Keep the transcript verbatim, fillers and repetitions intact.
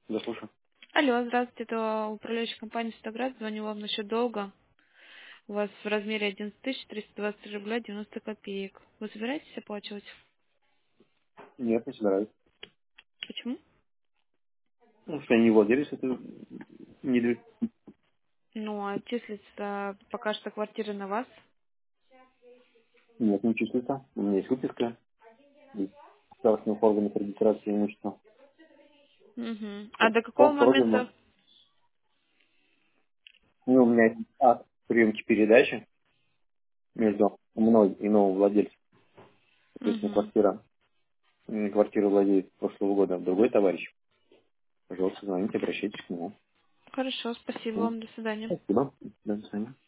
Да, слушаю. Алло, здравствуйте, это управляющая компания «Светоград». Звоню вам насчет долга. У вас в размере одиннадцать тысяч триста двадцать рубля девяносто копеек. Вы собираетесь оплачивать? Нет, не собираюсь. Почему? Ну, что я не владелец этой недвижимости. Ну, а числится пока что квартира на вас. Нет, не числится. У меня есть выписка из государственных органов регистрации имущества. Угу. А Что до какого что вроде бы, момента? ну, у меня есть акт приемки передачи между мной и новым владельцем. Соответственно, Угу. квартира, м, квартиру владеет прошлого года другой товарищ. Пожалуйста, звоните, обращайтесь к нему. Хорошо, спасибо М. вам, до свидания. Спасибо. До свидания.